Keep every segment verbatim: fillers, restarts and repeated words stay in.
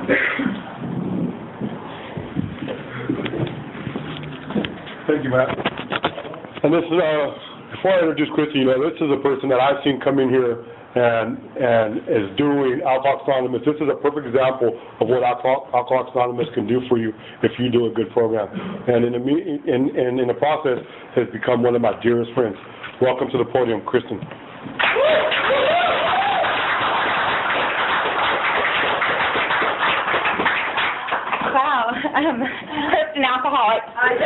Thank you, Matt. And this is, uh, before I introduce Christy, you know, this is a person that I've seen come in here and and is doing Alcoholics Anonymous. This is a perfect example of what Alcohol, Alcoholics Anonymous can do for you if you do a good program. And in the, in, in, in the process, has become one of my dearest friends. Welcome to the podium, Kristen. Wow, um, Kristen, alcoholic.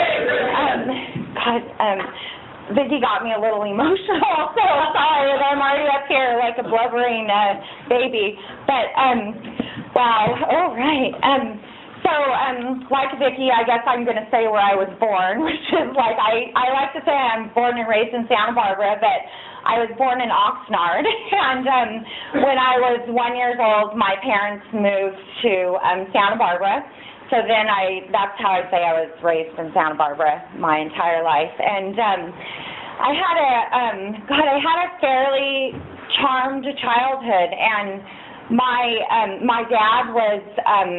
Um, God, um, Vicki got me a little emotional, so sorry, I'm already up here like a blubbering uh, baby. But, um, wow, all right. Um, so, um, like Vicki, I guess I'm going to say where I was born, which is like, I, I like to say I'm born and raised in Santa Barbara, but I was born in Oxnard. And um, when I was one years old, my parents moved to um, Santa Barbara. So then I, that's how I say I was raised in Santa Barbara my entire life. And um, I had a, um, God, I had a fairly charmed childhood. And my, um, my dad was um,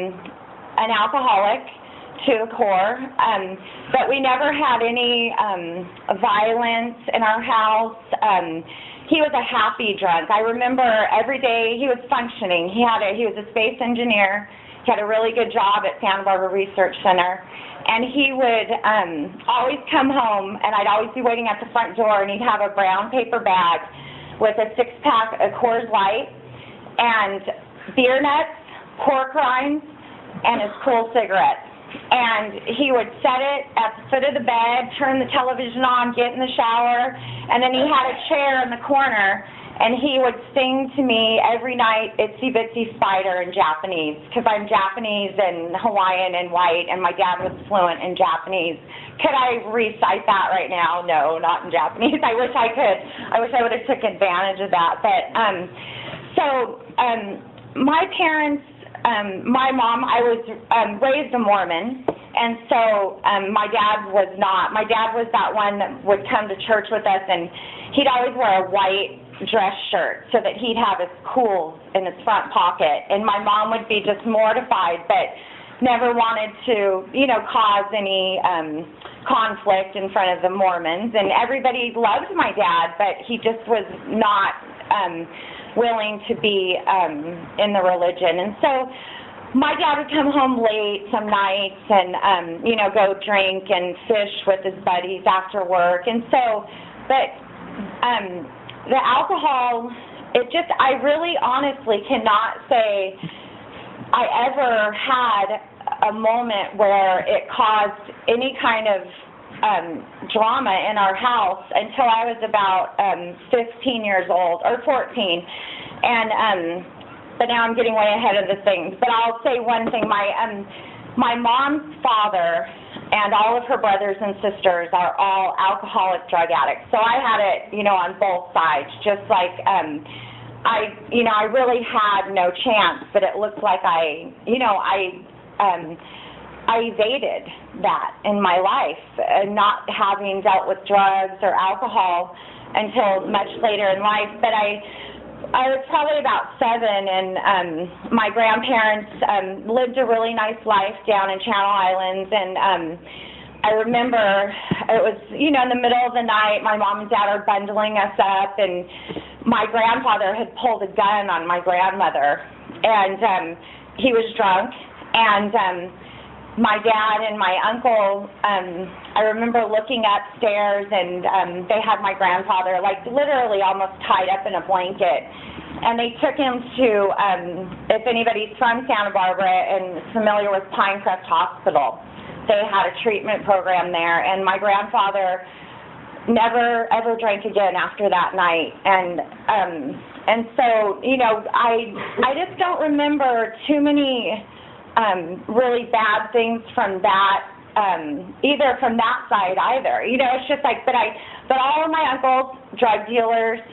an alcoholic to the core, um, but we never had any um, violence in our house. Um, he was a happy drunk. I remember every day he was functioning. He had a, he was a space engineer. He had a really good job at Santa Barbara Research Center, and he would um, always come home, and I'd always be waiting at the front door, and he'd have a brown paper bag with a six-pack of Coors Light and beer nuts, pork rinds, and his cool cigarettes. And he would set it at the foot of the bed, turn the television on, get in the shower, and then he had a chair in the corner, and he would sing to me every night, Itsy Bitsy Spider in Japanese, because I'm Japanese and Hawaiian and white, and my dad was fluent in Japanese. Could I recite that right now? No, not in Japanese. I wish I could. I wish I would have took advantage of that. But um, so um, my parents, um, my mom, I was um, raised a Mormon, and so um, my dad was not. My dad was that one that would come to church with us, and he'd always wear a white dress shirt so that he'd have his cools in his front pocket, and my mom would be just mortified but never wanted to, you know, cause any um, conflict in front of the Mormons. And everybody loved my dad, but he just was not um, willing to be um, in the religion. And so my dad would come home late some nights and, um, you know, go drink and fish with his buddies after work. And so, but um, the alcohol, it just, I really honestly cannot say I ever had a moment where it caused any kind of um, drama in our house until I was about um, fifteen years old, or fourteen. And, um, but now I'm getting way ahead of the things. But I'll say one thing, my, um, my mom's father and all of her brothers and sisters are all alcoholic drug addicts. So I had it, you know, on both sides, just like um, I, you know, I really had no chance, but it looked like I, you know, I, um, I evaded that in my life, uh, not having dealt with drugs or alcohol until much later in life. But I, I was probably about seven, and um, my grandparents um, lived a really nice life down in Channel Islands, and um, I remember it was, you know, in the middle of the night, my mom and dad are bundling us up, and my grandfather had pulled a gun on my grandmother, and um, he was drunk, and um, my dad and my uncle, um, I remember looking upstairs, and um, they had my grandfather, like, literally almost tied up in a blanket. And they took him to, um, if anybody's from Santa Barbara and familiar with Pinecrest Hospital, they had a treatment program there. And my grandfather never, ever drank again after that night. And um, and so, you know, I, I just don't remember too many Um, really bad things from that, um, either from that side either. You know, it's just like, but I, but all of my uncles, drug dealers,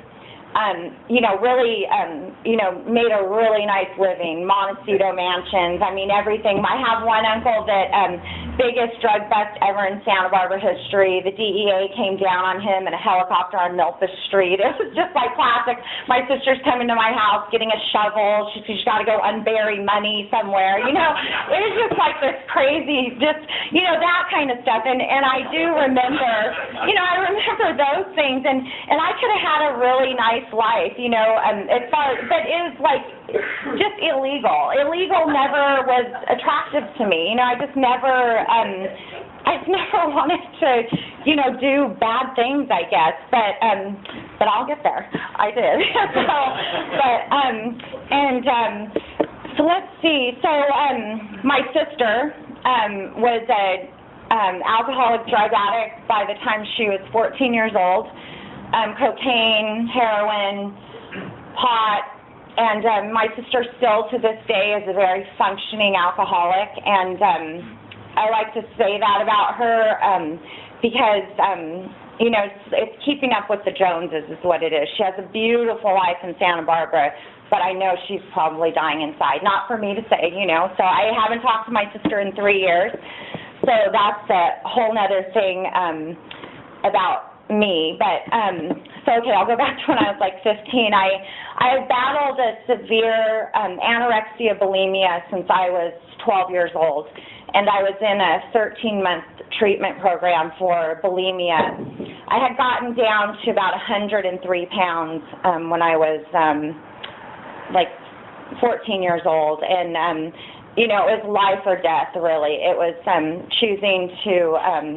um, you know, really, um, you know, made a really nice living, Montecito mansions, I mean, everything. I have one uncle that, um, biggest drug bust ever in Santa Barbara history. The D E A came down on him in a helicopter on Milpas Street. It was just like classic. My sister's coming to my house getting a shovel. She, she's got to go unbury money somewhere, you know. It was just like this crazy, just, you know, that kind of stuff. And, and I do remember, you know, I remember those things. And, and I could have had a really nice life, you know, um, as far, but it was like just illegal. Illegal never was attractive to me. You know, I just never, um, I just never wanted to, you know, do bad things, I guess. But, um, but I'll get there. I did. so, but, um, and, um, so let's see. So, um, my sister, um, was a, um, alcoholic drug addict by the time she was fourteen years old. Um, cocaine, heroin, pot, and um, my sister still to this day is a very functioning alcoholic, and um, I like to say that about her um, because, um, you know, it's, it's keeping up with the Joneses is what it is. She has a beautiful life in Santa Barbara, but I know she's probably dying inside. Not for me to say, you know, so I haven't talked to my sister in three years, so that's a whole nother thing um, about me, but, um, so, okay, I'll go back to when I was like fifteen. I, I battled a severe um, anorexia bulimia since I was twelve years old, and I was in a thirteen-month treatment program for bulimia. I had gotten down to about one hundred three pounds um, when I was, um, like, fourteen years old, and, um, you know, it was life or death, really. It was um, choosing to, um,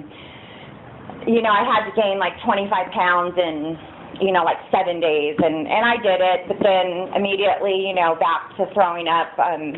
you know, I had to gain like twenty-five pounds in, you know, like seven days, and, and I did it, but then immediately, you know, back to throwing up. Um,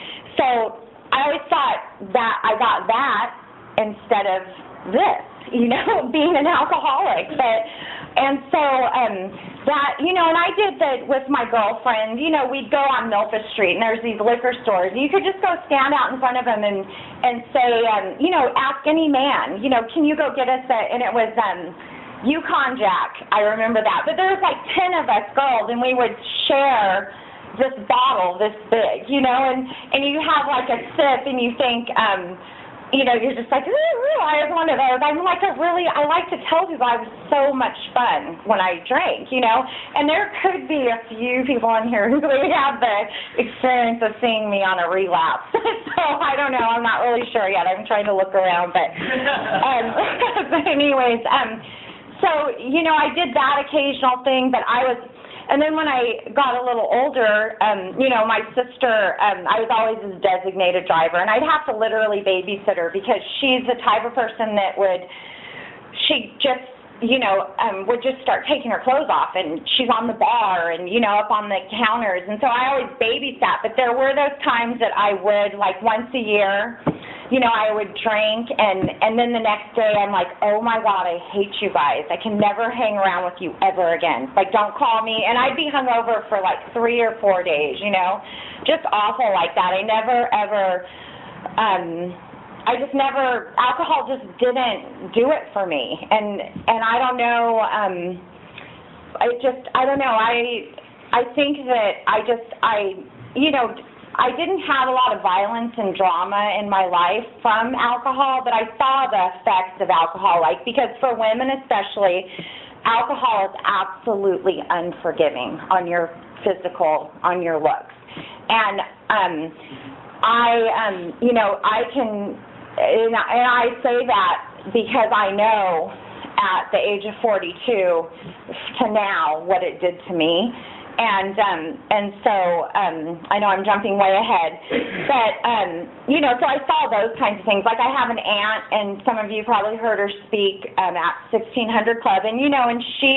so I always thought that I got that instead of this, you know, being an alcoholic. But, and so um, that, you know, and I did that with my girlfriend. You know, we'd go on Milpas Street, and there's these liquor stores. You could just go stand out in front of them and, and say, um, you know, ask any man, you know, can you go get us a, and it was um, Yukon Jack. I remember that. But there was like ten of us girls, and we would share this bottle this big, you know, and, and you have like a sip, and you think, um, you know, you're just like, ooh, I was one of those. I'm like a really, I like to tell people I was so much fun when I drank, you know, and there could be a few people in here who really have the experience of seeing me on a relapse. So I don't know, I'm not really sure yet. I'm trying to look around, but, um, but anyways, um, so, you know, I did that occasional thing, but I was, and then when I got a little older, um, you know, my sister, um, I was always his designated driver, and I'd have to literally babysit her because she's the type of person that would, she just, you know, um, would just start taking her clothes off, and she's on the bar and, you know, up on the counters, and so I always babysat, but there were those times that I would, like once a year, you know, I would drink, and, and then the next day I'm like, oh my God, I hate you guys. I can never hang around with you ever again. Like, don't call me. And I'd be hungover for like three or four days, you know, just awful like that. I never, ever, um, I just never, alcohol just didn't do it for me. And, and I don't know, um, I just, I don't know, I, I think that I just, I, you know, I didn't have a lot of violence and drama in my life from alcohol, but I saw the effects of alcohol, like, because for women especially, alcohol is absolutely unforgiving on your physical, on your looks. And um, I, um, you know, I can, and I say that because I know at the age of forty-two to now what it did to me. And um, and so um, I know I'm jumping way ahead, but um, you know, so I saw those kinds of things. Like I have an aunt, and some of you probably heard her speak um, at sixteen hundred Club, and you know, and she,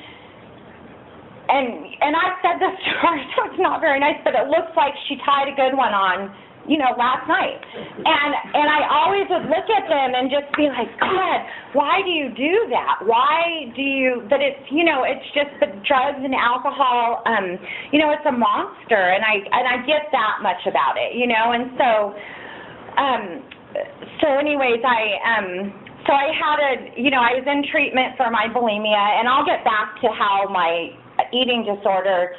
and and I've said this to her, so it's not very nice, but it looks like she tied a good one on, you know, last night. And and I always would look at them and just be like, God, why do you do that? Why do you, but it's, you know, it's just the drugs and alcohol, um, you know, it's a monster, and I, and I get that much about it, you know, and so, um, so anyways, I, um, so I had a, you know, I was in treatment for my bulimia, and I'll get back to how my eating disorder,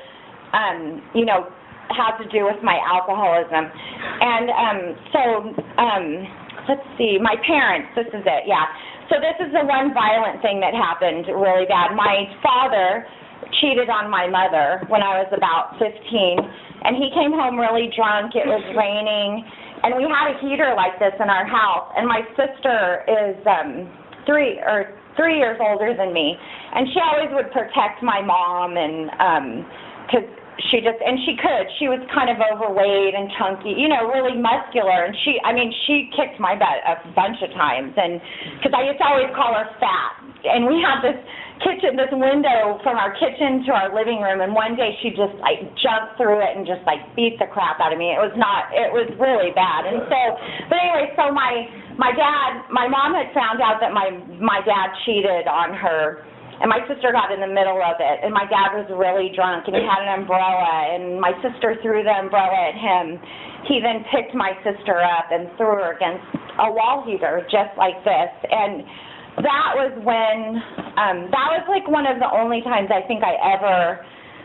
um, you know, had to do with my alcoholism. And um, so, um, let's see, my parents, this is it, yeah. So this is the one violent thing that happened really bad. My father cheated on my mother when I was about fifteen, and he came home really drunk. It was raining, and we had a heater like this in our house, and my sister is um, three or three years older than me, and she always would protect my mom, and um, because she just, and she could, she was kind of overweight and chunky, you know, really muscular, and she, I mean, she kicked my butt a bunch of times, and, because I used to always call her fat, and we had this kitchen, this window from our kitchen to our living room, and one day she just, like, jumped through it and just, like, beat the crap out of me. It was not, it was really bad, and so, but anyway, so my, my dad, my mom had found out that my, my dad cheated on her, and my sister got in the middle of it, and my dad was really drunk, and he had an umbrella, and my sister threw the umbrella at him. He then picked my sister up and threw her against a wall heater, just like this, and that was when, um, that was like one of the only times I think I ever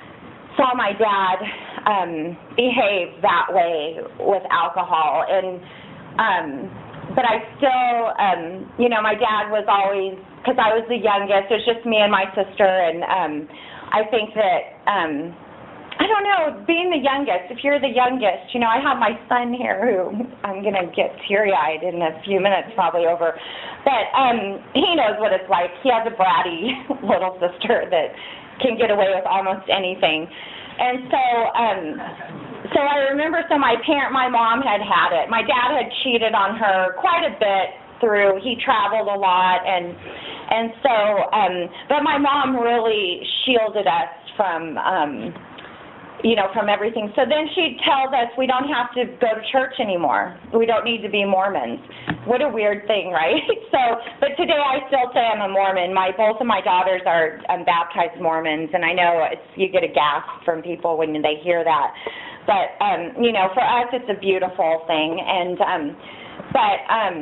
saw my dad um, behave that way with alcohol, and um, but I still, um, you know, my dad was always, because I was the youngest, it was just me and my sister, and um, I think that, um, I don't know, being the youngest, if you're the youngest, you know, I have my son here who I'm going to get teary-eyed in a few minutes probably over, but um, he knows what it's like. He has a bratty little sister that can get away with almost anything. And so, um, so I remember, so my parent, my mom had had it. My dad had cheated on her quite a bit through, he traveled a lot, and and so, um, but my mom really shielded us from, um, you know, from everything. So then she'd tell us we don't have to go to church anymore. We don't need to be Mormons. What a weird thing, right? So, but today I still say I'm a Mormon. My, both of my daughters are um, baptized Mormons, and I know it's, you get a gasp from people when they hear that. But, um, you know, for us it's a beautiful thing. And, um, but, um,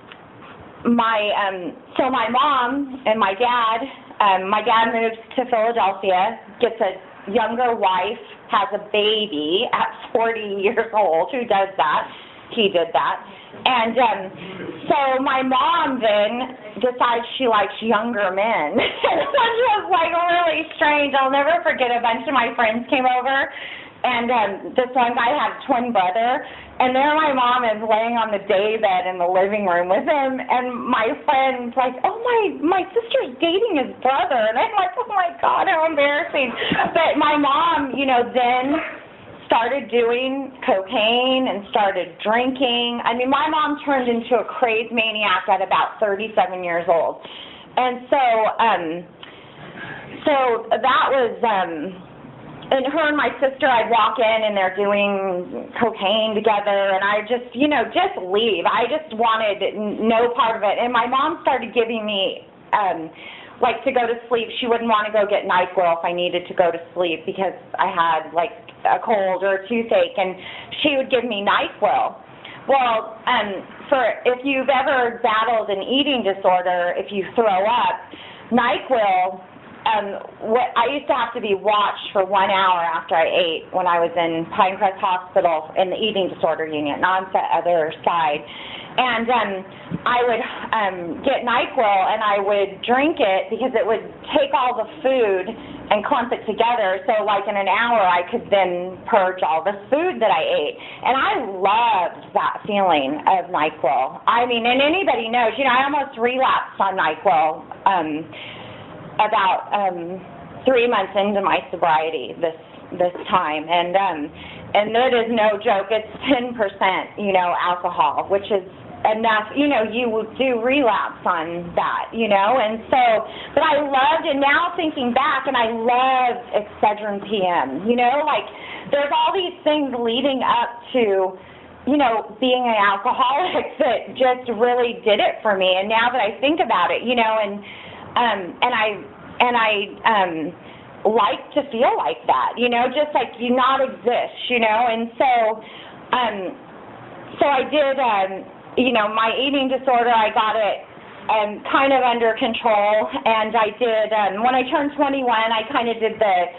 my, um, so my mom and my dad, um, my dad moves to Philadelphia, gets a younger wife, has a baby at forty years old. Who does that? He did that. And um, so my mom then decides she likes younger men, which was like really strange. I'll never forget, a bunch of my friends came over, and um, this one guy had a twin brother, and there my mom is laying on the daybed in the living room with him, and my friend's like, oh, my, my sister's dating his brother, and I'm like, oh my God, how embarrassing. But my mom, you know, then started doing cocaine and started drinking. I mean, my mom turned into a crazed maniac at about thirty-seven years old. And so, um, so that was, um, and her and my sister, I'd walk in and they're doing cocaine together, and I just, you know, just leave. I just wanted no part of it. And my mom started giving me, um, like, to go to sleep. She wouldn't want to go get NyQuil if I needed to go to sleep because I had, like, a cold or a toothache, and she would give me NyQuil. Well, um, for if you've ever battled an eating disorder, if you throw up, NyQuil, um, what I used to have to be watched for one hour after I ate when I was in Pinecrest Hospital in the eating disorder unit, not on the other side. And um, I would um, get NyQuil and I would drink it because it would take all the food and clump it together. So like in an hour I could then purge all the food that I ate. And I loved that feeling of NyQuil. I mean, and anybody knows, you know, I almost relapsed on NyQuil um, about um, three months into my sobriety this this time. And um, and that is no joke. It's ten percent, you know, alcohol, which is enough, you know, you do relapse on that, you know, and so, but I loved, and now thinking back, and I love Excedrin P M, you know, like, there's all these things leading up to, you know, being an alcoholic that just really did it for me, and now that I think about it, you know, and, um, and I, and I, um, like to feel like that, you know, just like you not exist, you know, and so, um, so I did, um, you know, my eating disorder, I got it um, kind of under control, and I did, um, when I turned twenty-one, I kind of did the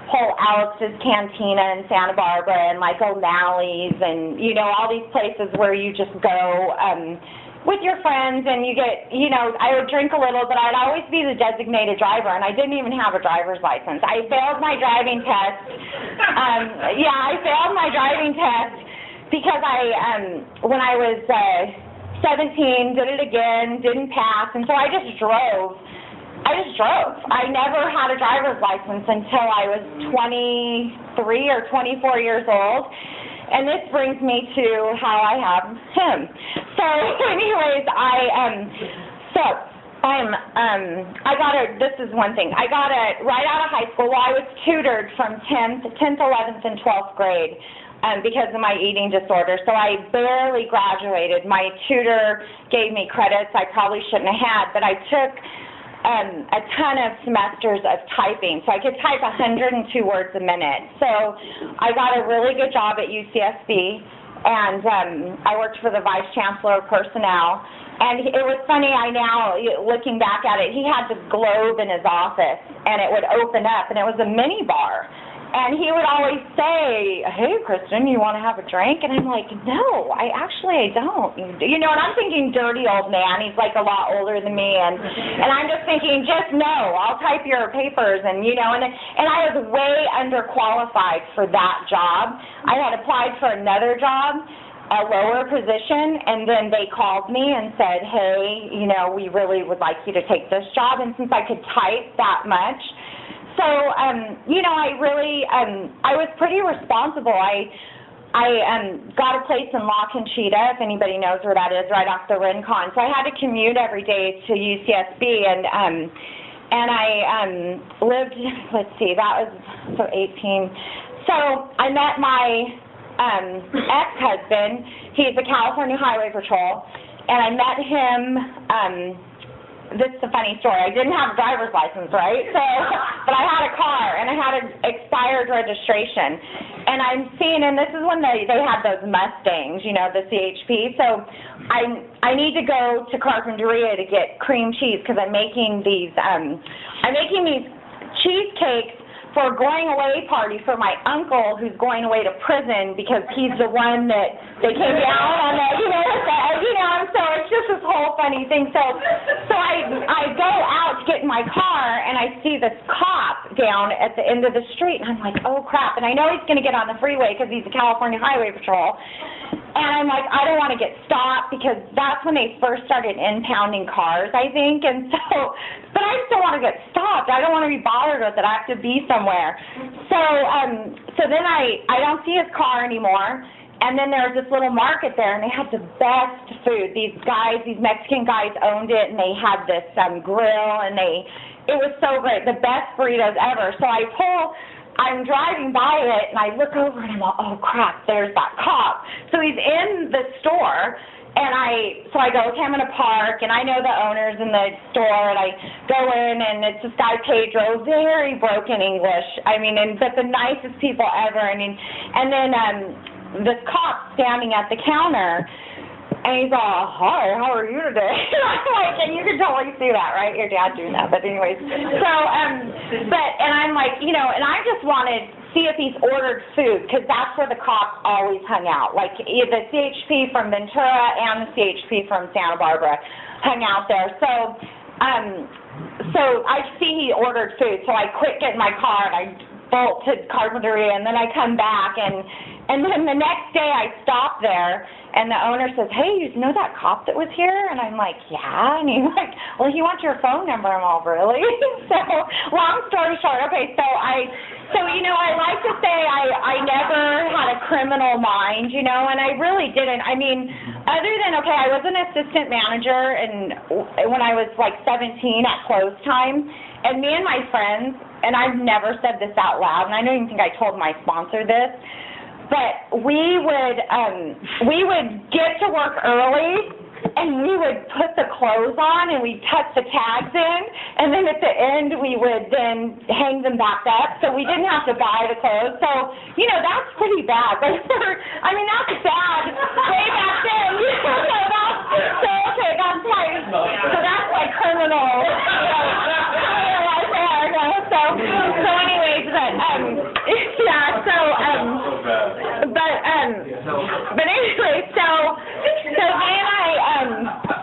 pull Alex's Cantina in Santa Barbara and like O'Malley's and, you know, all these places where you just go um, with your friends and you get, you know, I would drink a little, but I'd always be the designated driver, and I didn't even have a driver's license. I failed my driving test. Um, yeah, I failed my driving test because I, um, when I was uh, seventeen, did it again, didn't pass, and so I just drove. I just drove. I never had a driver's license until I was twenty-three or twenty-four years old, and this brings me to how I have him. So, anyways, I um, so I'm um, I got a. This is one thing. I got a right out of high school. Well, I was tutored from tenth, tenth, eleventh, and twelfth grade. Um, because of my eating disorder. So I barely graduated. My tutor gave me credits I probably shouldn't have had, but I took um, a ton of semesters of typing. So I could type one hundred two words a minute. So I got a really good job at U C S B, and um, I worked for the Vice Chancellor of Personnel. And it was funny, I now, looking back at it, he had this globe in his office, and it would open up, and it was a mini bar. And he would always say, hey, Kristen, you want to have a drink? And I'm like, no, I actually I don't. You know, and I'm thinking dirty old man. He's like a lot older than me. And, and I'm just thinking, just no, I'll type your papers. And, you know, and, and I was way underqualified for that job. I had applied for another job, a lower position, and then they called me and said, hey, you know, we really would like you to take this job. And since I could type that much, so, um, you know, I really, um, I was pretty responsible. I, I um, got a place in La Conchita, if anybody knows where that is, right off the Rincon. So I had to commute every day to U C S B, and um, and I um, lived, let's see, that was so eighteen. So I met my um, ex-husband. He's a California Highway Patrol, and I met him. Um, This is a funny story. I didn't have a driver's license, right? So, but I had a car, and I had an expired registration. And I'm seeing, and this is when they, they had those Mustangs, you know, the C H P. So I I need to go to Carpinteria to get cream cheese because I'm making these, um, I'm making these cheesecakes for a going away party for my uncle who's going away to prison because he's the one that they came down on that, you know, that, you know, and so it's just this whole funny thing. So, so I, I go out to get in my car and I see this cop down at the end of the street and I'm like, oh crap. And I know he's going to get on the freeway because he's a California Highway Patrol. And I'm like, I don't want to get stopped because that's when they first started impounding cars, I think. And so, but I still want to get stopped. I don't want to be bothered with it. I have to be somewhere. So, um, so then I, I don't see his car anymore. And then there was this little market there, and they had the best food. These guys, these Mexican guys owned it, and they had this um, grill, and they, it was so great, the best burritos ever. So I pull. I'm driving by it, and I look over, and I'm like, oh, crap, there's that cop. So he's in the store, and I, so I go, okay, I'm going to park, and I know the owners in the store, and I go in, and it's this guy, Pedro, very broken English, I mean, and but the nicest people ever, I mean, and then um, this cop standing at the counter, and he's all, hi, how are you today? I'm like, and you can totally see that, right? Your dad doing that, but anyways. So, um, but, and I'm like, you know, and I just wanted to see if he's ordered food, because that's where the cops always hung out. Like, the C H P from Ventura and the C H P from Santa Barbara hung out there. So, um, so I see he ordered food, so I quit getting my car, and I bolt to Carpinteria, and then I come back, and and then the next day I stop there, and the owner says, hey, you know that cop that was here? And I'm like, yeah. And he's like, well, he wants your phone number. I'm all, really? So, long story short, okay, so I, so, you know, I like to say I, I never had a criminal mind, you know, and I really didn't. I mean, other than, okay, I was an assistant manager and when I was like seventeen at close time, and me and my friends, and I've never said this out loud, and I don't even think I told my sponsor this, but we would um, we would get to work early, and we would put the clothes on, and we'd tuck the tags in, and then at the end we would then hang them back up, so we didn't have to buy the clothes. So, you know, that's pretty bad. But for, I mean, that's bad way back then. You know, so that's, so, okay, that's like, so that's like criminal. You know, so, so anyways, but, um, But anyway, so, so then I, um,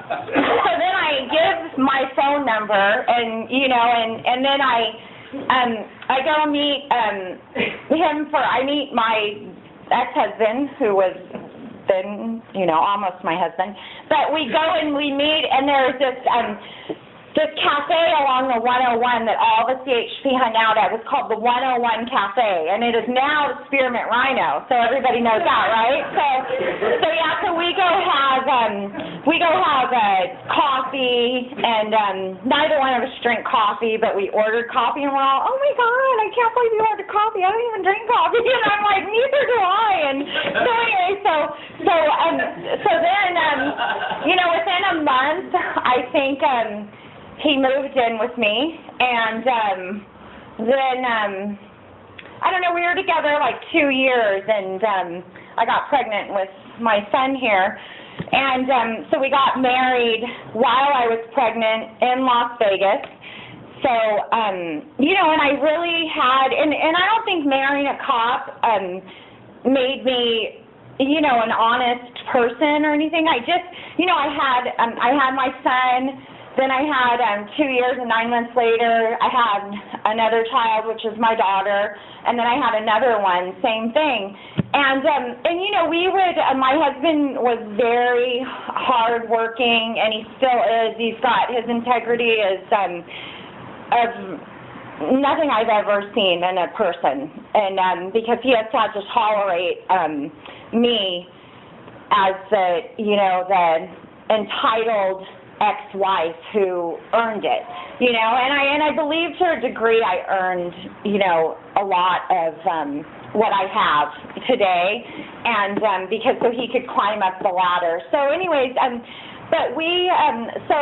so then I give my phone number and, you know, and, and then I, um, I go meet, um, him for, I meet my ex-husband, who was then, you know, almost my husband. But we go and we meet, and there's this, um, this cafe along the one oh one that all the C H P hung out at was called the one oh one Cafe, and it is now the Spearmint Rhino, so everybody knows that, right? So, so yeah, so we go have, um, we go have uh, coffee, and um, neither one of us drink coffee, but we ordered coffee, and we're all, oh my God, I can't believe you ordered coffee. I don't even drink coffee, and I'm like, neither do I. And so anyway, so so um, so then, um, you know, within a month, I think. Um, He moved in with me, and um, then, um, I don't know, we were together like two years, and um, I got pregnant with my son here, and um, so we got married while I was pregnant in Las Vegas. So, um, you know, and I really had, and, and I don't think marrying a cop um, made me, you know, an honest person or anything. I just, you know, I had, um, I had my son. Then I had um, two years and nine months later, I had another child, which is my daughter, and then I had another one, same thing. And, um, and you know, we would, uh, my husband was very hardworking, and he still is. He's got, his integrity is um, of nothing I've ever seen in a person. And um, because he has had to tolerate um, me as the, you know, the entitled ex-wife who earned it, you know, and I and I believe to a degree I earned, you know, a lot of um, what I have today, and um, because so he could climb up the ladder. So, anyways, um, but we, um, so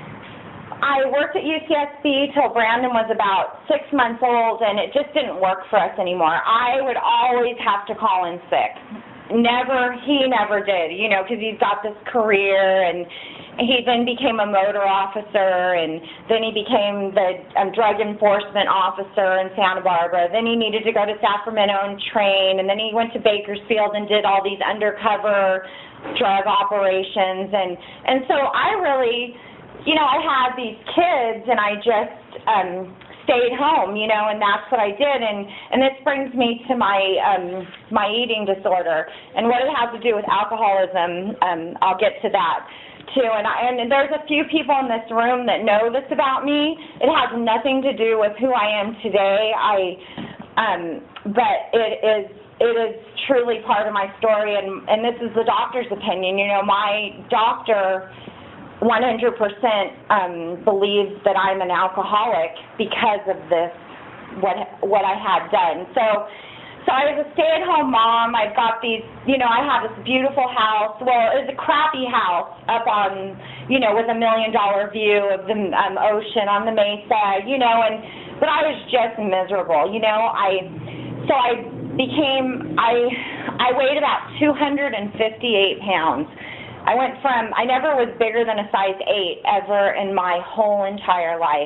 I worked at U C S B till Brandon was about six months old, and it just didn't work for us anymore. I would always have to call in sick. Never, he never did, you know, because he's got this career, and he then became a motor officer, and then he became the um, drug enforcement officer in Santa Barbara. Then he needed to go to Sacramento and train, and then he went to Bakersfield and did all these undercover drug operations. And, and so I really, you know, I had these kids, and I just um, stayed home, you know, and that's what I did. And, and this brings me to my, um, my eating disorder and what it has to do with alcoholism. Um, I'll get to that too, and, I, and there's a few people in this room that know this about me. It has nothing to do with who I am today. I, um, but it is it is truly part of my story, and and this is the doctor's opinion. You know, my doctor one hundred percent um, believes that I'm an alcoholic because of this, what what I had done. So. So I was a stay-at-home mom. I've got these, you know, I have this beautiful house. Well, it was a crappy house up on, you know, with a million-dollar view of the um, ocean on the Mesa, you know, and but I was just miserable, you know. I so I became I I weighed about two hundred fifty-eight pounds. I went from I never was bigger than a size eight ever in my whole entire life.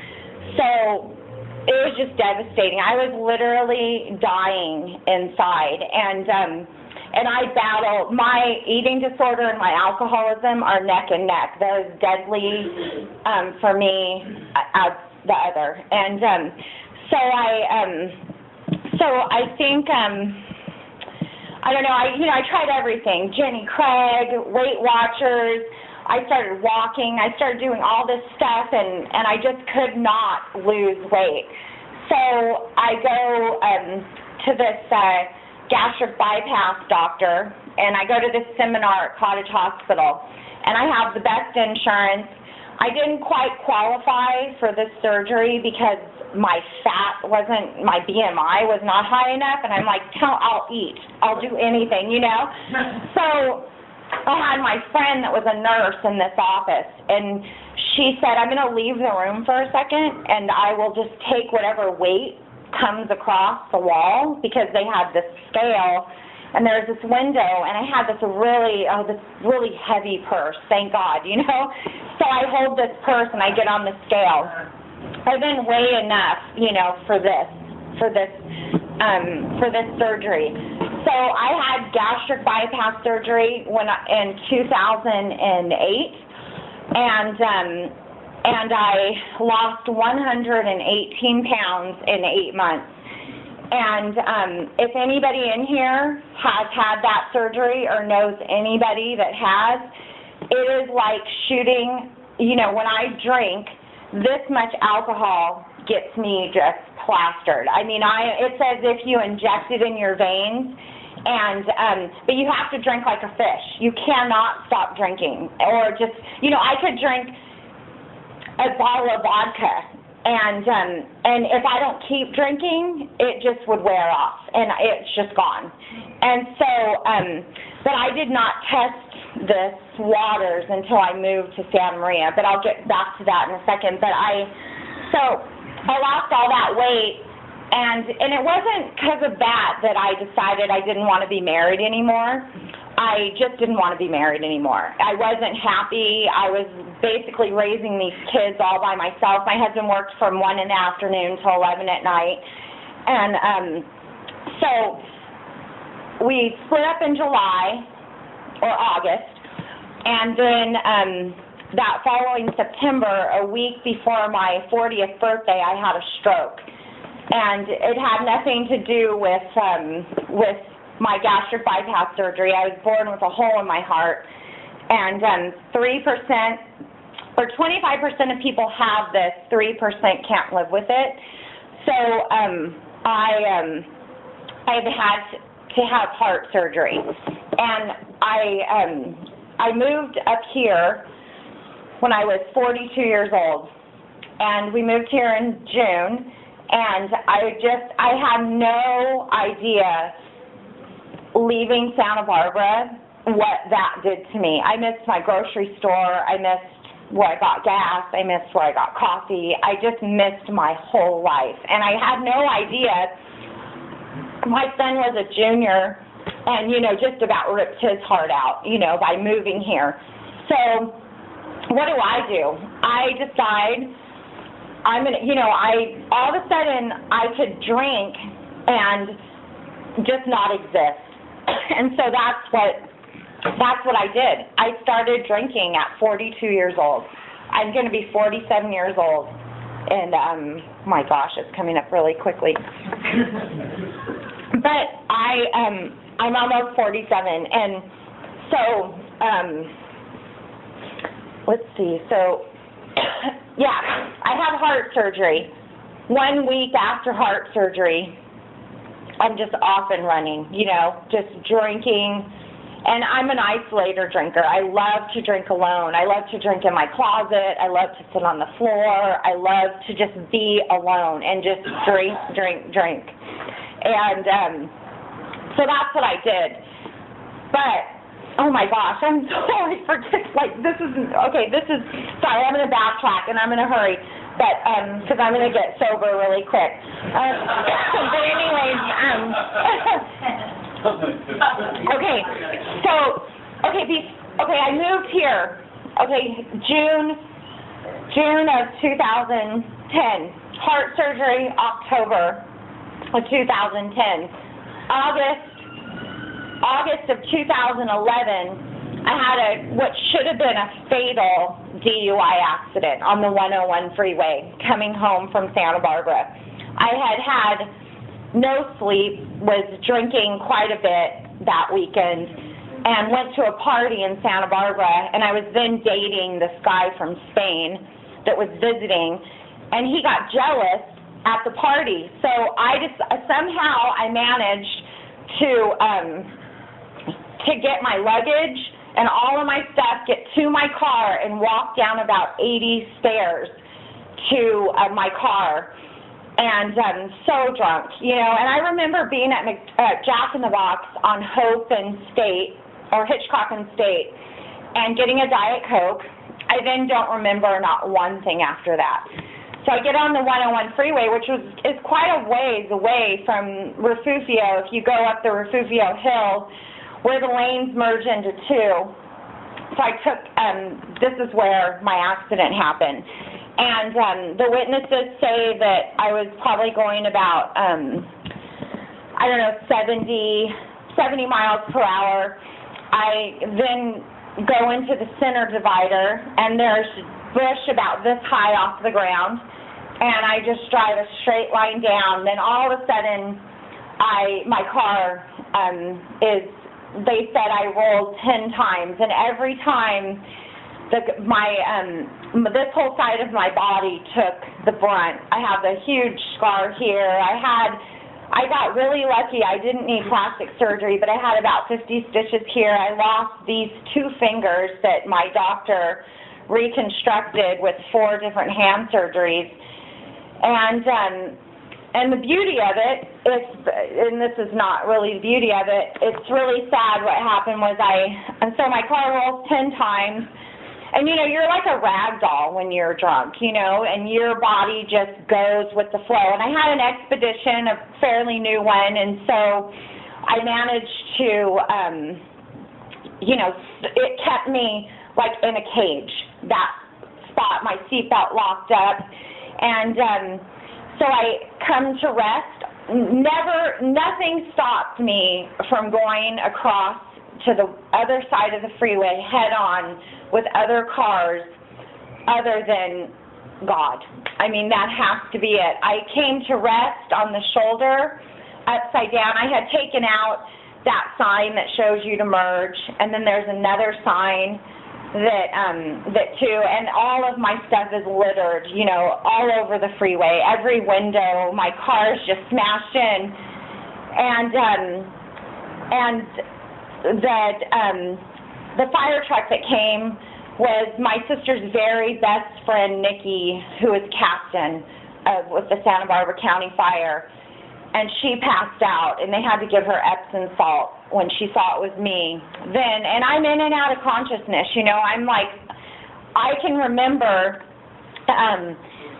So. It was just devastating. I was literally dying inside, and um, and I battle my eating disorder and my alcoholism are neck and neck. They're as deadly um, for me as the other. And um, so I um, so I think um, I don't know. I you know I tried everything. Jenny Craig, Weight Watchers. I started walking, I started doing all this stuff, and, and I just could not lose weight. So I go um, to this uh, gastric bypass doctor, and I go to this seminar at Cottage Hospital, and I have the best insurance. I didn't quite qualify for this surgery because my fat wasn't, my B M I was not high enough, and I'm like, tell, I'll eat, I'll do anything, you know? So I had my friend that was a nurse in this office, and she said, I'm going to leave the room for a second, and I will just take whatever weight comes across the wall, because they had this scale, and there's this window, and I had this really, oh, this really heavy purse, thank God, you know? So I hold this purse, and I get on the scale. I didn't weigh enough, you know, for this, for this, um, for this surgery. So I had gastric bypass surgery when I, in two thousand eight, and um, and I lost one hundred eighteen pounds in eight months. And um, if anybody in here has had that surgery or knows anybody that has, it is like shooting, you know, when I drink, this much alcohol gets me just plastered. I mean, I it's as if you inject it in your veins, and um, but you have to drink like a fish. You cannot stop drinking, or just, you know, I could drink a bottle of vodka, and um, and if I don't keep drinking, it just would wear off, and it's just gone. And so, um, but I did not test this waters until I moved to Santa Maria, but I'll get back to that in a second. But I, so I lost all that weight, and and it wasn't because of that that I decided I didn't want to be married anymore. I just didn't want to be married anymore. I wasn't happy. I was basically raising these kids all by myself. My husband worked from one in the afternoon till eleven at night. And um, so we split up in July or August. And then um, that following September, a week before my fortieth birthday, I had a stroke. And it had nothing to do with um, with my gastric bypass surgery. I was born with a hole in my heart, and um, three percent or twenty-five percent of people have this, three percent can't live with it. So um, I, um, I've had to have heart surgery, and I, um, I moved up here when I was forty-two years old, and we moved here in June, and I just, I had no idea leaving Santa Barbara what that did to me. I missed my grocery store. I missed where I got gas. I missed where I got coffee. I just missed my whole life. And I had no idea. My son was a junior and, you know, just about ripped his heart out, you know, by moving here. So what do I do? I decide I'm going to, you know, I, all of a sudden I could drink and just not exist. And so that's what that's what I did. I started drinking at forty-two years old. I'm going to be forty-seven years old, and um, my gosh, it's coming up really quickly. But I um, I'm almost forty-seven, and so um, let's see. So yeah, I had heart surgery. One week after heart surgery, I'm just off and running, you know, just drinking. And I'm an isolator drinker. I love to drink alone. I love to drink in my closet. I love to sit on the floor. I love to just be alone and just drink, drink, drink. And um, so that's what I did. But, oh my gosh, I'm sorry, forget, like, this is, okay, this is, sorry, I'm going to backtrack and I'm going to hurry. But, um, because I'm going to get sober really quick. Um, but anyways, um, okay, so, okay, be, okay, I moved here, okay, June, June of two thousand ten, heart surgery, October of two thousand ten, August, August of two thousand eleven, I had a, what should have been a fatal D U I accident on the one oh one freeway coming home from Santa Barbara. I had had no sleep, was drinking quite a bit that weekend, and went to a party in Santa Barbara, and I was then dating this guy from Spain that was visiting, and he got jealous at the party. So I just, somehow I managed to, um, to get my luggage and all of my stuff, get to my car, and walk down about eighty stairs to uh, my car, and um, so drunk, you know. And I remember being at Mc, uh, Jack in the Box on Hope and State, or Hitchcock and State, and getting a Diet Coke. I then don't remember not one thing after that. So I get on the one oh one freeway, which was is quite a ways away from Refugio. If you go up the Refugio Hill, where the lanes merge into two. So I took, um, this is where my accident happened. And um, the witnesses say that I was probably going about, um, I don't know, seventy seventy miles per hour. I then go into the center divider, and there's bush about this high off the ground, and I just drive a straight line down. Then all of a sudden, I my car um, is, they said I rolled ten times, and every time the my um, this whole side of my body took the brunt. I have a huge scar here. I had I got really lucky. I didn't need plastic surgery, but I had about fifty stitches here. I lost these two fingers that my doctor reconstructed with four different hand surgeries. And um, and the beauty of it is, and this is not really the beauty of it, it's really sad what happened was I, and so my car rolls ten times. And, you know, you're like a rag doll when you're drunk, you know, and your body just goes with the flow. And I had an Expedition, a fairly new one, and so I managed to, um, you know, it kept me like in a cage, that spot, my seatbelt locked up. And um, so I come to rest. Never, nothing stopped me from going across to the other side of the freeway head on with other cars other than God. I mean, that has to be it. I came to rest on the shoulder, upside down. I had taken out that sign that shows you to merge, and then there's another sign that, um, that too, and all of my stuff is littered, you know, all over the freeway, every window, my car is just smashed in, and, um, and that, um, the fire truck that came was my sister's very best friend, Nikki, who is captain of, with the Santa Barbara County Fire, and she passed out, and they had to give her Epsom salt when she saw it was me. Then, and I'm in and out of consciousness, you know, I'm like, I can remember um,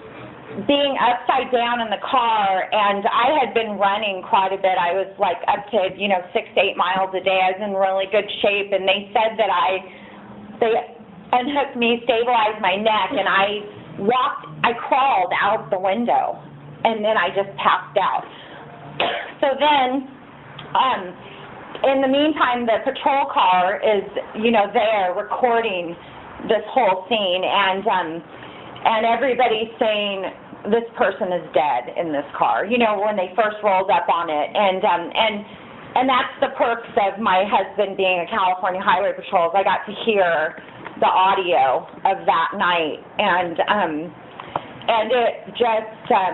being upside down in the car, and I had been running quite a bit. I was like up to, you know, six to eight miles a day. I was in really good shape, and they said that I, they unhooked me, stabilized my neck, and I walked, I crawled out the window, and then I just passed out. So then, um, in the meantime, the patrol car is, you know, there recording this whole scene, and um, and everybody's saying this person is dead in this car, you know, when they first rolled up on it. And um, and and that's the perks of my husband being a California Highway Patrol. I got to hear the audio of that night, and um, and it just, um,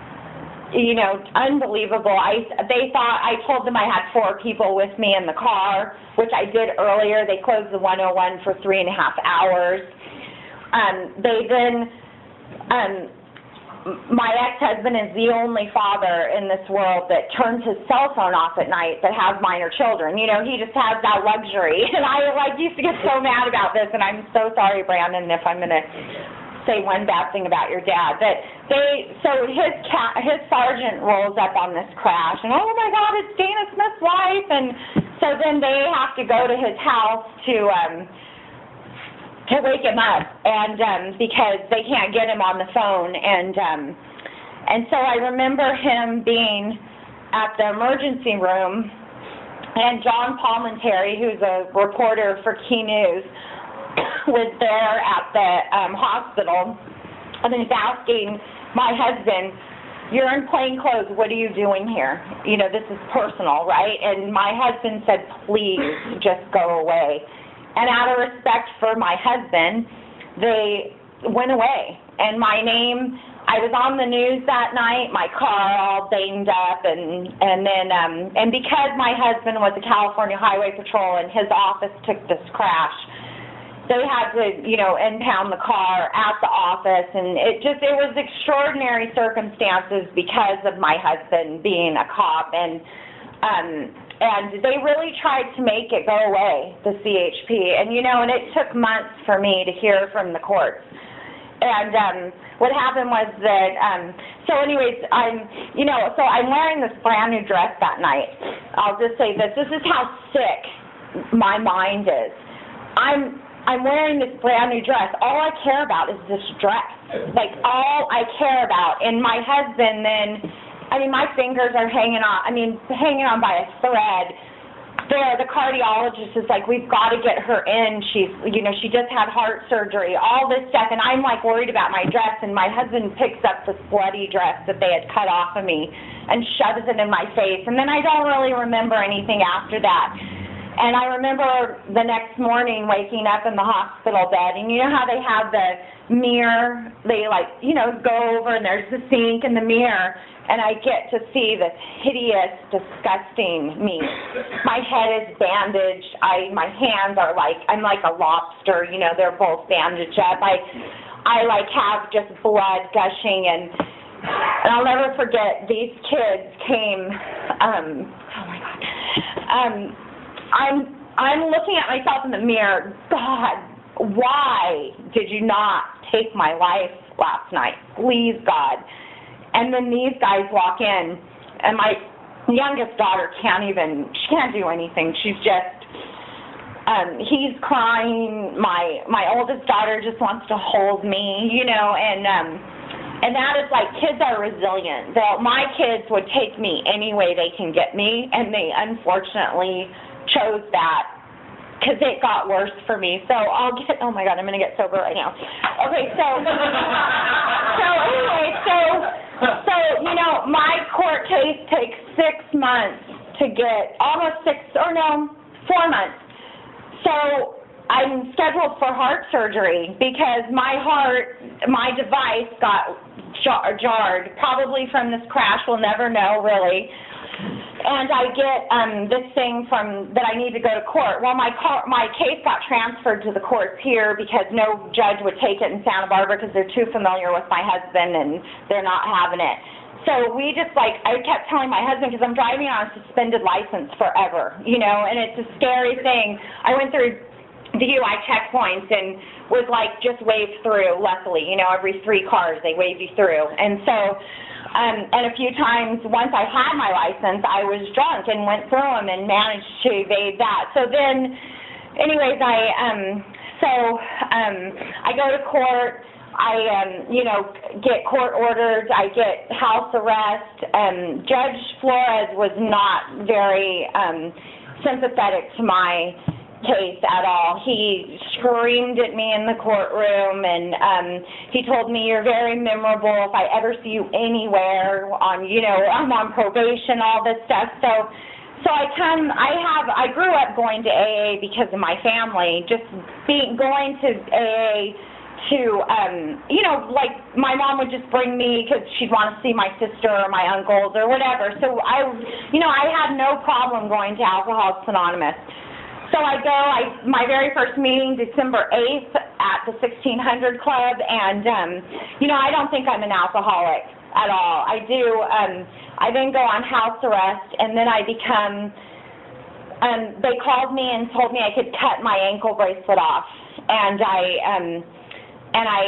you know, unbelievable. I they thought, I told them I had four people with me in the car, which I did earlier. They closed the one oh one for three and a half hours. Um, they then, um, my ex-husband is the only father in this world that turns his cell phone off at night that has minor children. You know, he just has that luxury. And I, like, used to get so mad about this, and I'm so sorry, Brandon, if I'm going to say one bad thing about your dad. But they, so his cat, his sergeant rolls up on this crash, and oh my God, it's Dana Smith's wife. And so then they have to go to his house to, um, to wake him up, and um, because they can't get him on the phone, and um, and so I remember him being at the emergency room, and John Palmentary, who's a reporter for Key News, was there at the um, hospital, and he's asking my husband, "You're in plain clothes, what are you doing here? You know, this is personal, right?" And my husband said, "Please, just go away." And out of respect for my husband, they went away. And my name, I was on the news that night, my car all banged up, and, and then, um, and because my husband was a California Highway Patrol and his office took this crash, they had to, you know, impound the car at the office, and it just, it was extraordinary circumstances because of my husband being a cop, and, um, and they really tried to make it go away, the C H P. And, you know, and it took months for me to hear from the courts. And um, what happened was that, um, so anyways, I'm, you know, so I'm wearing this brand new dress that night. I'll just say this. This is how sick my mind is. I'm, I'm wearing this brand new dress. All I care about is this dress. Like, all I care about. And my husband then, I mean, my fingers are hanging on, I mean, hanging on by a thread. there, the cardiologist is like, we've got to get her in. She's, you know, she just had heart surgery, all this stuff. And I'm like worried about my dress. And my husband picks up this bloody dress that they had cut off of me and shoves it in my face. And then I don't really remember anything after that. And I remember the next morning waking up in the hospital bed. And you know how they have the mirror? They like, you know, go over and there's the sink and the mirror. And I get to see this hideous, disgusting me. My head is bandaged. I, my hands are like, I'm like a lobster, you know, they're both bandaged up. I, I like have just blood gushing, and, and I'll never forget, these kids came, um, oh my God, um, I'm, I'm looking at myself in the mirror. God, why did you not take my life last night? Please, God. And then these guys walk in, and my youngest daughter can't even, she can't do anything. She's just, um, he's crying. My my oldest daughter just wants to hold me, you know, and um, and that is like, kids are resilient. They'll, my kids would take me any way they can get me, and they unfortunately chose that because it got worse for me. So I'll get, oh my God, I'm going to get sober right now. Okay, so, so anyway, so, so, you know, my court case takes six months to get, almost six, or no, four months. So I'm scheduled for heart surgery because my heart, my device got jar jarred, probably from this crash. We'll never know, really. And I get um, this thing from that I need to go to court. Well, my car, my case got transferred to the courts here because no judge would take it in Santa Barbara because they're too familiar with my husband and they're not having it. So we just like, I kept telling my husband, because I'm driving on a suspended license forever, you know, and it's a scary thing. I went through the U I checkpoints and was like just waved through, luckily, you know, every three cars they wave you through. And so, Um, and a few times, once I had my license, I was drunk and went through them and managed to evade that. So then, anyways, I, um, so, um, I go to court, I, um, you know, get court orders, I get house arrest. Um, Judge Flores was not very, um, sympathetic to my case at all. He screamed at me in the courtroom, and um, he told me, you're very memorable. If I ever see you anywhere on, you know, I'm on probation, all this stuff. So, so I come, I have, I grew up going to A A because of my family, just being, going to A A to, um, you know, like my mom would just bring me because she'd want to see my sister or my uncles or whatever. So I, you know, I had no problem going to Alcoholics Anonymous. So I go, I, my very first meeting, December eighth, at the sixteen hundred Club, and, um, you know, I don't think I'm an alcoholic at all. I do, um, I then go on house arrest, and then I become, um, they called me and told me I could cut my ankle bracelet off, and I, um, and I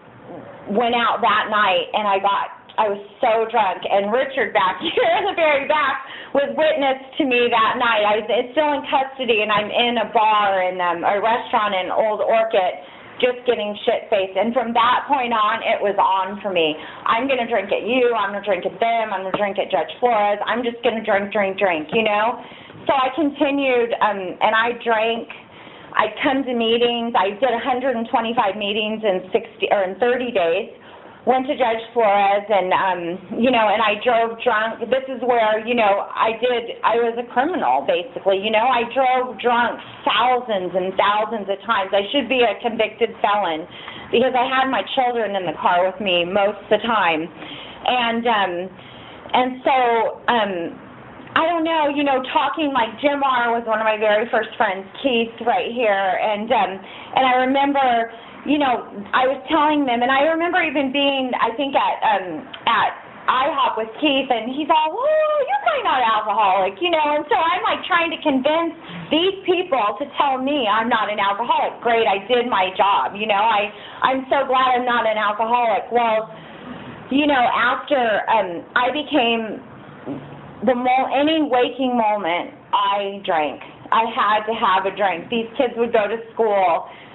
went out that night, and I got, I was so drunk, and Richard back here in the very back was witness to me that night. I was it's still in custody, and I'm in a bar and um, a restaurant in Old Orchid, just getting shit-faced. And from that point on, it was on for me. I'm going to drink at you. I'm going to drink at them. I'm going to drink at Judge Flores. I'm just going to drink, drink, drink, you know? So I continued, um, and I drank. I'd come to meetings. I did one hundred twenty-five meetings in sixty or in thirty days. Went to Judge Flores, and, um, you know, and I drove drunk. This is where, you know, I did, I was a criminal, basically, you know. I drove drunk thousands and thousands of times. I should be a convicted felon because I had my children in the car with me most of the time. And, um, and so, um, I don't know, you know, talking like Jim R. was one of my very first friends, Keith, right here. And, um, and I remember, you know, I was telling them, and I remember even being, I think, at um, at IHOP with Keith, and he's all, oh, you're probably not alcoholic, you know, and so I'm like trying to convince these people to tell me I'm not an alcoholic. Great, I did my job, you know, I, I'm so glad I'm not an alcoholic. Well, you know, after um, I became, the mo any waking moment, I drank. I had to have a drink. These kids would go to school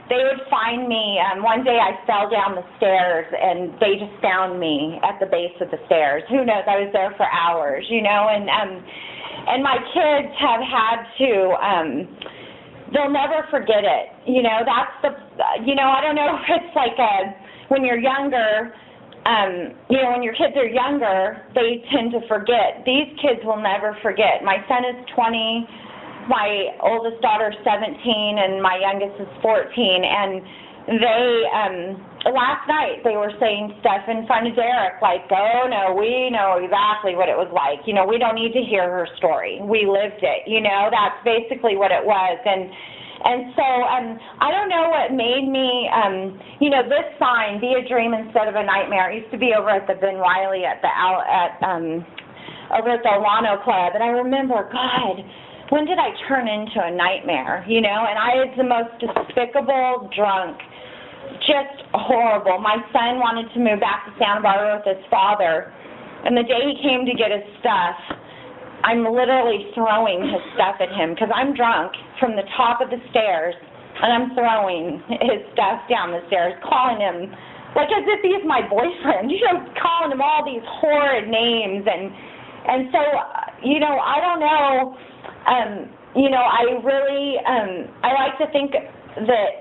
they would find me. Um, one day I fell down the stairs, and they just found me at the base of the stairs. Who knows? I was there for hours, you know, and um, and my kids have had to, um, they'll never forget it. You know, that's the, you know, I don't know if it's like a, when you're younger, um, you know, when your kids are younger, they tend to forget. These kids will never forget. My son is twenty. My oldest daughter's seventeen, and my youngest is fourteen, and they, um, last night they were saying stuff in front of Derek, like, oh, no, we know exactly what it was like. You know, we don't need to hear her story. We lived it, you know. That's basically what it was, and and so um, I don't know what made me, um, you know, this sign, be a dream instead of a nightmare, it used to be over at the Ben Riley at the, at, um, over at the Alano Club, and I remember, God, when did I turn into a nightmare, you know? And I was the most despicable drunk, just horrible. My son wanted to move back to Santa Barbara with his father, and the day he came to get his stuff, I'm literally throwing his stuff at him because I'm drunk from the top of the stairs, and I'm throwing his stuff down the stairs, calling him, like as if he's my boyfriend, you know, calling him all these horrid names. And, and so, you know, I don't know, Um, you know, I really, um, I like to think that,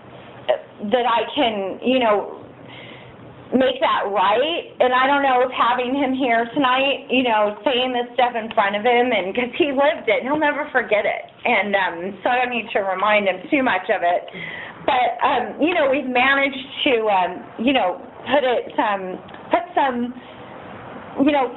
that I can, you know, make that right, and I don't know if having him here tonight, you know, saying this stuff in front of him, and because he lived it, he'll never forget it, and um, so I don't need to remind him too much of it, but, um, you know, we've managed to, um, you know, put it, um, put some, you know,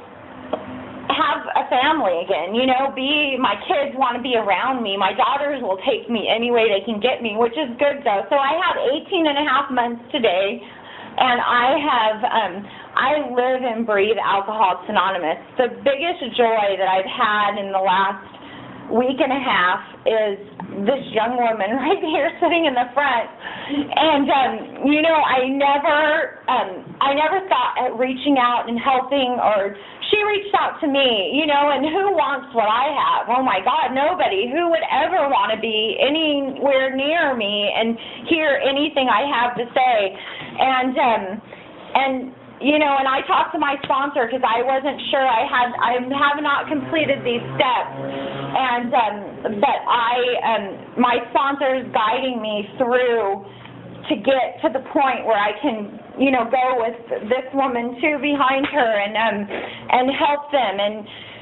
have a family again, you know, be, my kids want to be around me. My daughters will take me any way they can get me, which is good, though. So I have eighteen and a half months today, and I have, um, I live and breathe Alcoholics Anonymous. The biggest joy that I've had in the last week and a half is this young woman right here sitting in the front. And, um, you know, I never, um, I never thought at reaching out and helping, or she reached out to me, you know, and who wants what I have? Oh, my God, nobody. Who would ever want to be anywhere near me and hear anything I have to say? And, um, and, you know, and I talked to my sponsor because I wasn't sure. I had, I have not completed these steps, and um, but I, um, my sponsor is guiding me through to get to the point where I can, you know, go with this woman too behind her and um, and help them. And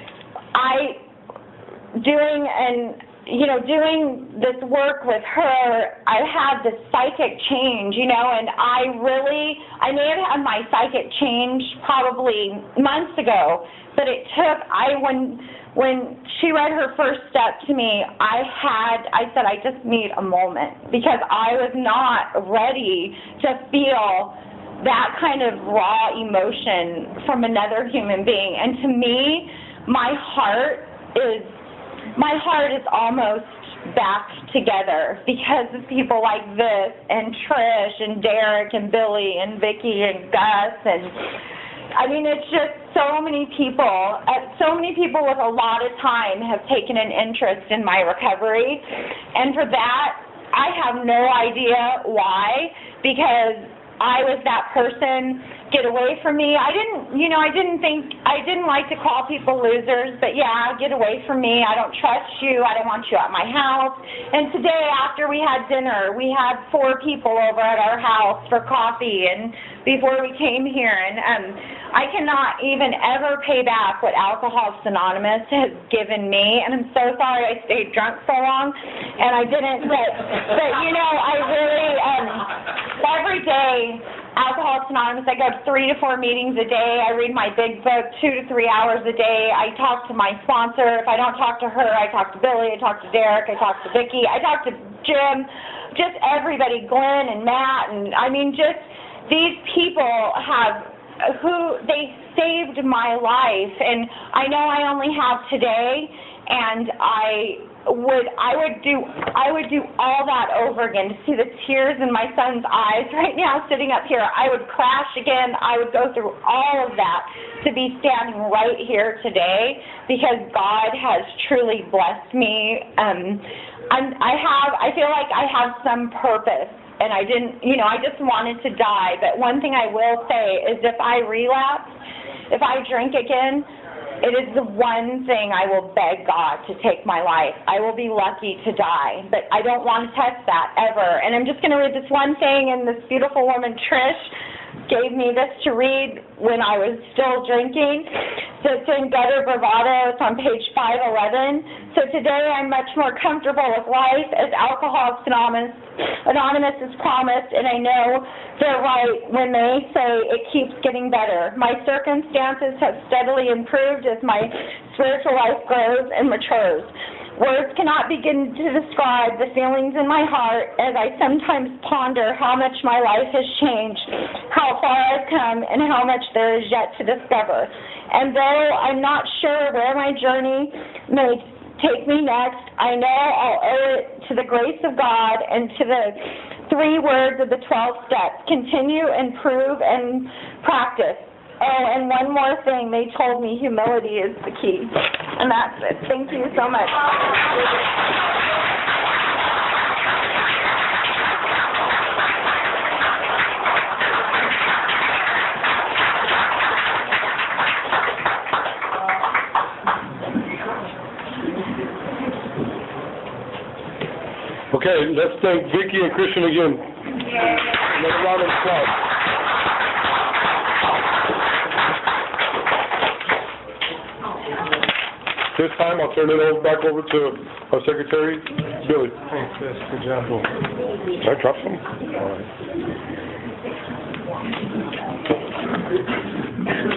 I doing and. you know, doing this work with her, I had this psychic change, you know, and I really, I may have had my psychic change probably months ago, but it took, I, when, when she read her first step to me, I had, I said, I just need a moment, because I was not ready to feel that kind of raw emotion from another human being. And to me, my heart is, my heart is almost back together because of people like this, and Trish, and Derek, and Billy, and Vicki, and Gus, and I mean, it's just so many people, uh, so many people with a lot of time have taken an interest in my recovery, and for that, I have no idea why, because I was that person. Get away from me. I didn't, you know, I didn't think, I didn't like to call people losers, but yeah, get away from me. I don't trust you. I don't want you at my house. And today, after we had dinner, we had four people over at our house for coffee, and before we came here, and um, I cannot even ever pay back what Alcoholics Anonymous has given me, and I'm so sorry I stayed drunk so long, and I didn't, but, but you know, I really, um, every day, Alcoholics Anonymous, I go to three to four meetings a day. I read my big book two to three hours a day. I talk to my sponsor. If I don't talk to her, I talk to Billy, I talk to Derek, I talk to Vicki, I talk to Jim, just everybody, Glenn and Matt, and I mean, just these people have, who, they saved my life, and I know I only have today, and I would I would do I would do all that over again. To see the tears in my son's eyes right now sitting up here, I would crash again. I would go through all of that to be standing right here today, because God has truly blessed me. Um, I'm, I have I feel like I have some purpose, and I didn't, you know, I just wanted to die. But one thing I will say is if I relapse, if I drink again, it is the one thing I will beg God to take my life. I will be lucky to die, but I don't want to test that ever. And I'm just going to read this one thing, and this beautiful woman, Trish, gave me this to read when I was still drinking. So it's in Gutter Bravado. It's on page five eleven. So today I'm much more comfortable with life as Alcoholics Anonymous, Anonymous is promised, and I know they're right when they say it keeps getting better. My circumstances have steadily improved as my spiritual life grows and matures. Words cannot begin to describe the feelings in my heart as I sometimes ponder how much my life has changed, how far I've come, and how much there is yet to discover. And though I'm not sure where my journey may take me next, I know I'll owe it to the grace of God and to the three words of the twelve steps: continue, improve, and practice. Oh, and one more thing, they told me humility is the key. And that's it. Thank you so much. Okay, let's thank Vicki and Christian again. Another round of applause. This time, I'll turn it over, back over to our secretary, Billy. Thanks, Chris. Good job. Did I drop some? All right.